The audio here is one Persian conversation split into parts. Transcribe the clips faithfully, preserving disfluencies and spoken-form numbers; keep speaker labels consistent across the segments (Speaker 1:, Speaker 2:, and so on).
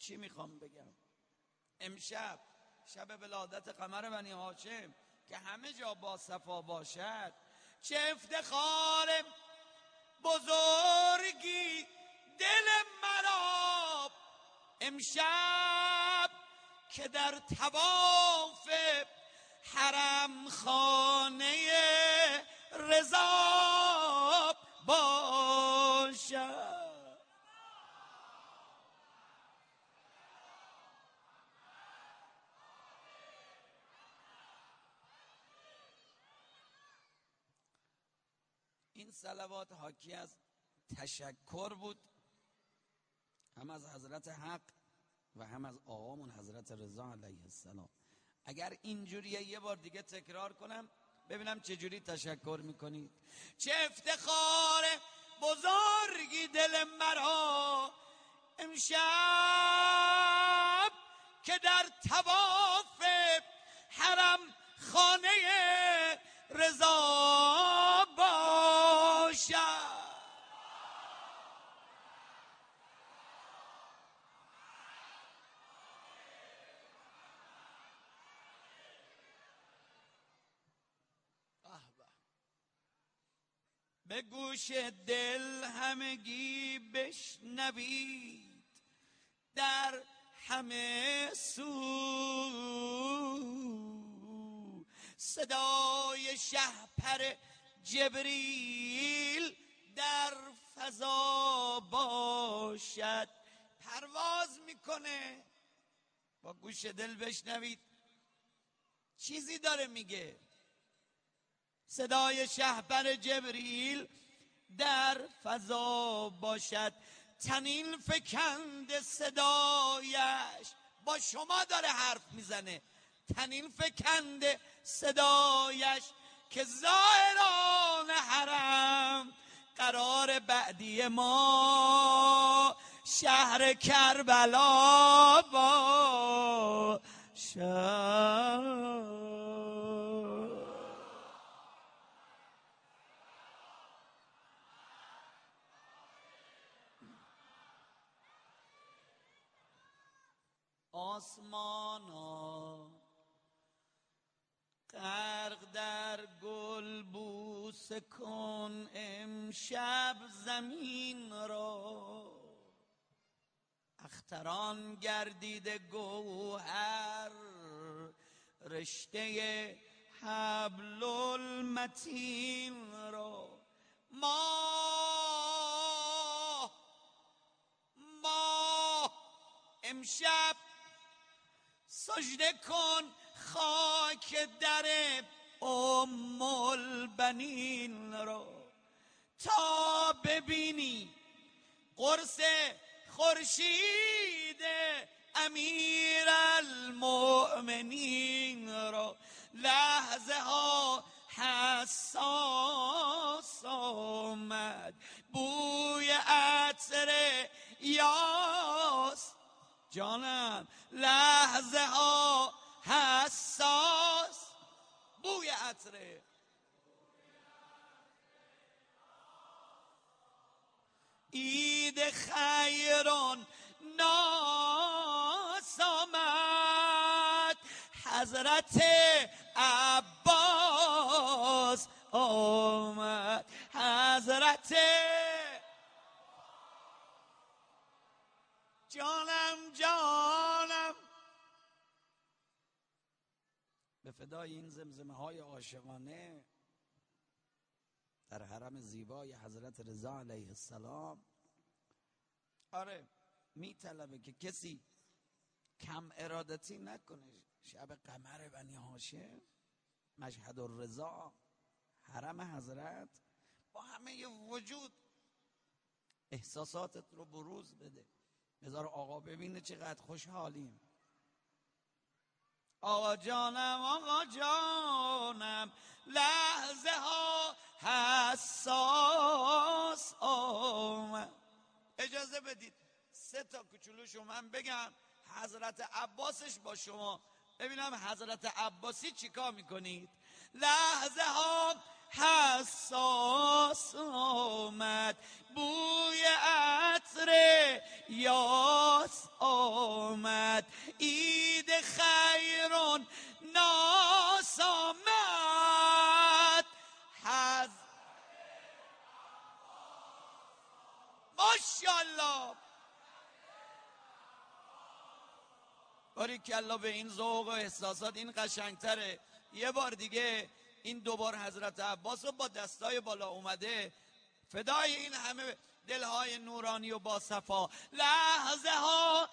Speaker 1: چی میخوام بگم؟ امشب شب ولادت قمر بنی هاشم که همه جا با صفا باشد، چه افتخار بزرگی دل مرا امشب که در طواف حرم خانه رضا باشد. این صلوات حاکی از تشکر بود، هم از حضرت حق و هم از آقامون حضرت رضا علیه السلام. اگر اینجوریه یه بار دیگه تکرار کنم ببینم چجوری تشکر میکنید. چه افتخار بزرگی دل مرا امشب که در طواف حرم خانه رضا باشد. به گوش دل همگی بشنوید در همه سو صدای شهپر جبریل در فضا باشد. پرواز میکنه، با گوش دل بشنوید چیزی داره میگه. صدای شهپر جبریل در فضا باشد، تنین فکند صدایش با شما داره حرف میزنه. تنین فکند صدایش که زائران حرم قرار بعدی ما شهر کربلا باشد. آسمانا غرق در گل بوسه کن امشب زمین را، اختران گردیده گوهر رشته حبل المتین را. ما ما امشب سجده کن خاک در ام البنین را، تا ببینی قرص خورشید امیر المؤمنین را. لحظه ها حساس آمد بوی عطر یاس جانم، لحظه ها حساس بوی عطره. عید خیران ناس آمد حضرت عباس آمد. حضرت جانم جانم به فدای این زمزمه های عاشقانه در حرم زیبای حضرت رضا علیه السلام. آره میطلبه که کسی کم ارادتی نکنه. شب قمر بنی هاشم، مشهد الرضا، حرم حضرت، با همه وجود احساساتت رو بروز بده. بذار آقا ببینه چقدر خوشحالیم. آقا جانم آقا جانم لحظه ها حساس آمد. اجازه بدید سه تا کوچولوشو من بگم، حضرت عباسش با شما، ببینم حضرت عباسی چیکار میکنید. لحظه ها حساس آمد، بوی عطر یاس آمد، عید خیرون ناس آمد. حز ماشاءالله، باریکالله به این ذوق و احساسات، این قشنگتره. یه بار دیگه این دوبار حضرت عباس رو با دستای بالا اومده فدای این همه دلهای نورانی و با صفا. لحظه ها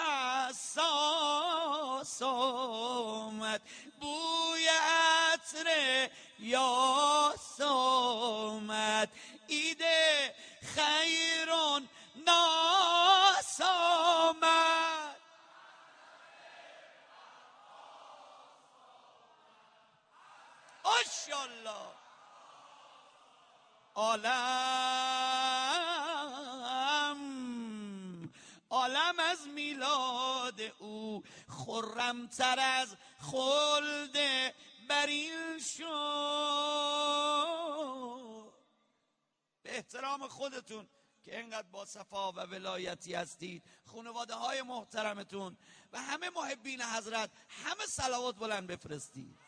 Speaker 1: حساس آمد، بوی عطر یاس آمد، عید خیرون ناس آمد. ماشاءالله. عالم عالم از میلاد او خرمتر از خلد برین شد. به احترام خودتون که اینقدر با صفا و ولایتی هستید، خانواده های محترمتون و همه محبین حضرت، همه صلوات بلند بفرستید.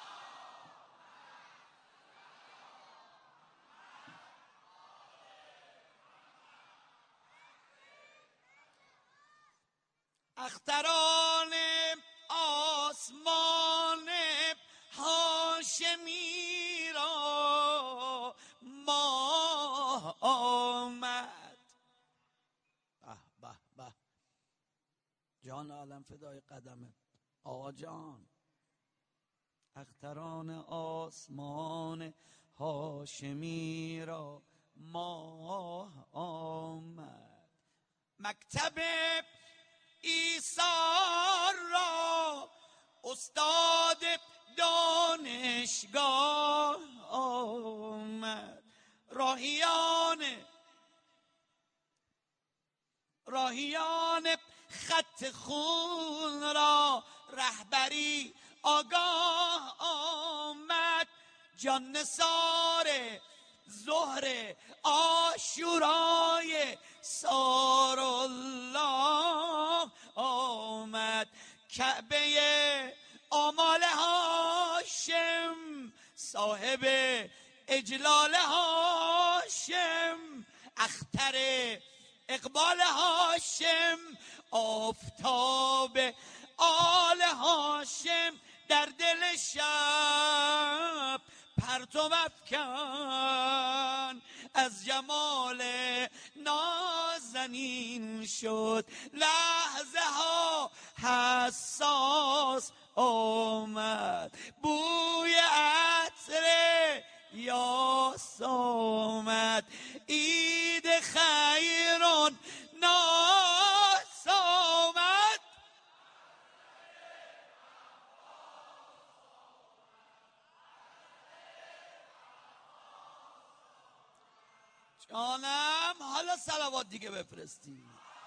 Speaker 1: اختران آسمان هاشمی را ماه آمد. به به به، جان عالم فدای قدمت آقا جان. اختران آسمان هاشمی را ماه آمد، مکتب ایثار را استاد دانشگاه آمد. راهیان راهیان خط خون را رهبری آگاه آمد. جان نثار ظهر عاشورای سار الله آمد. کعبه آمال هاشم صاحب اجلال هاشم، اختر اقبال هاشم آفتاب آل هاشم، در دل شب پرتو افکن از جمال نازنین شد. لحظه ها حساس آمد، بوی عطر یاس آمد، عید خیرون ناس آمد. جانم حالا صلوات دیگه بفرستی.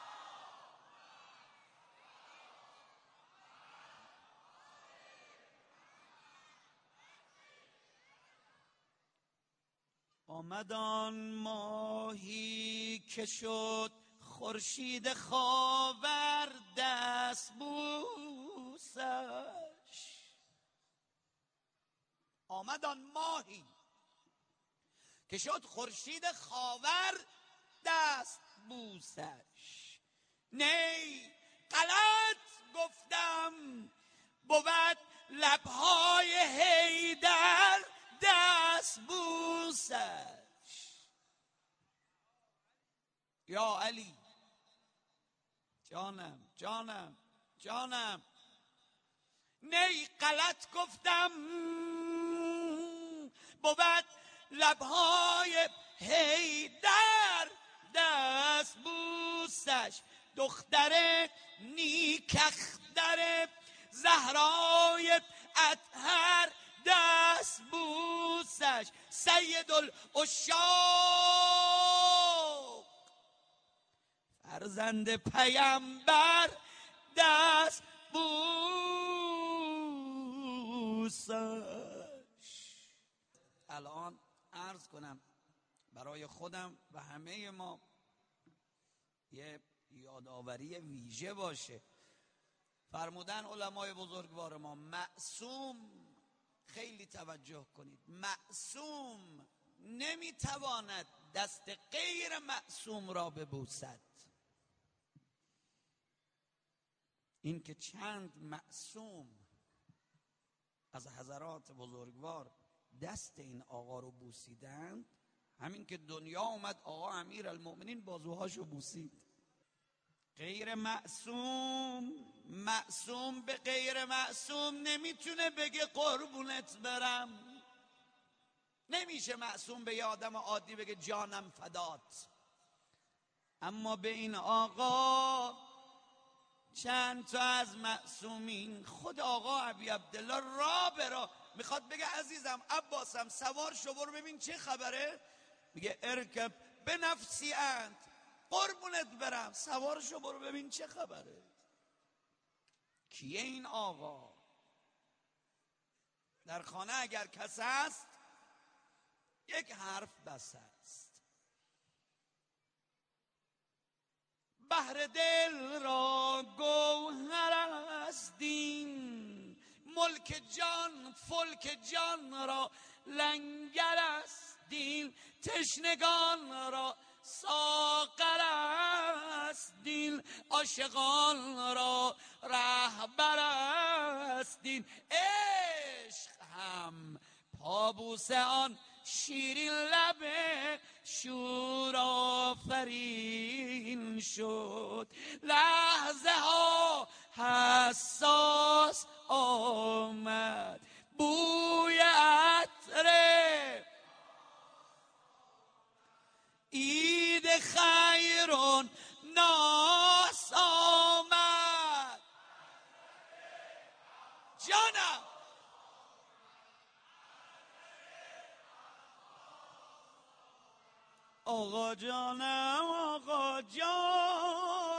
Speaker 1: آمد آن ماهی که شد خورشید خاور دست بوسش. آمد آن ماهی که شد خورشید خاور دست بوسش. نی غلط گفتم بود لبهای حیدر دست بوسش. یا علی جانم جانم جانم، نی غلط گفتم بود لبهای حیدر دست بوسش. دختر نیکختر زهرای اطهر دست بوسش. سید العشاق فرزند پیامبر دست بوسش. الان عرض کنم برای خودم و همه ما یه یادآوری ویژه باشه. فرمودن علمای بزرگوار ما معصوم، خیلی توجه کنید، معصوم نمیتواند دست غیر معصوم را ببوسد. این که چند معصوم از حضرات بزرگوار دست این آقا رو بوسیدند، همین که دنیا اومد آقا امیر المؤمنین بازوهاشو بوسید. غیر معصوم، معصوم به غیر معصوم نمیتونه بگه قربونت برم. نمیشه معصوم به یه آدم عادی بگه جانم فدات. اما به این آقا چند تا از معصومین، خود آقا ابی عبدالله را برا میخواد بگه عزیزم عباسم سوار شو برو ببین چه خبره، میگه ارکب به نفسی انت، قربونت برم سوار شو برو ببین چه خبره. کیه این آقا؟ در خانه اگر کس است یک حرف بس است. بحر دل را گوهر است دین، ملک جان فلک جان را لنگر است دین، تشنگان را ساغر است دین، عاشقان را رهبر است دین. عشق هم پابوس آن شیرین لبه شور آفرین شد، لحظه ها حساس آمد بوی عطر عید خیرون ناس آمد. جانم آقا جانم آقا جان